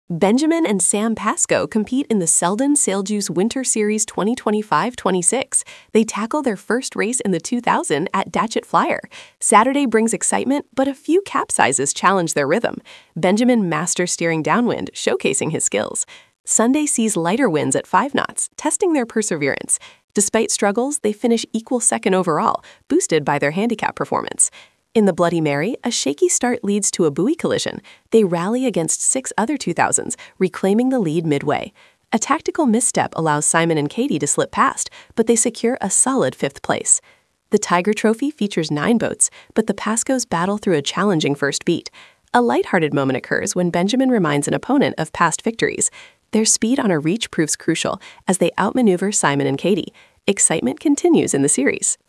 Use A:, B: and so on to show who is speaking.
A: Benjamin and Sam Pascoe compete in the Selden Sailjuice Winter Series 2025-26. They tackle their first race in the 2000 at Datchet Flyer. Saturday brings excitement, but a few capsizes challenge their rhythm. Benjamin masters steering downwind, showcasing his skills. Sunday sees lighter winds at 5 knots, testing their perseverance. Despite struggles, they finish equal second overall, boosted by their handicap performance. In the Bloody Mary, a shaky start leads to a buoy collision. They rally against 6 other 2000s, reclaiming the lead midway. A tactical misstep allows Simon and Katie to slip past, but they secure a solid 5th place. The Tiger Trophy features 9 boats, but the Pascoes battle through a challenging first beat. A lighthearted moment occurs when Benjamin reminds an opponent of past victories. Their speed on a reach proves crucial as they outmaneuver Simon and Katie. Excitement continues in the series.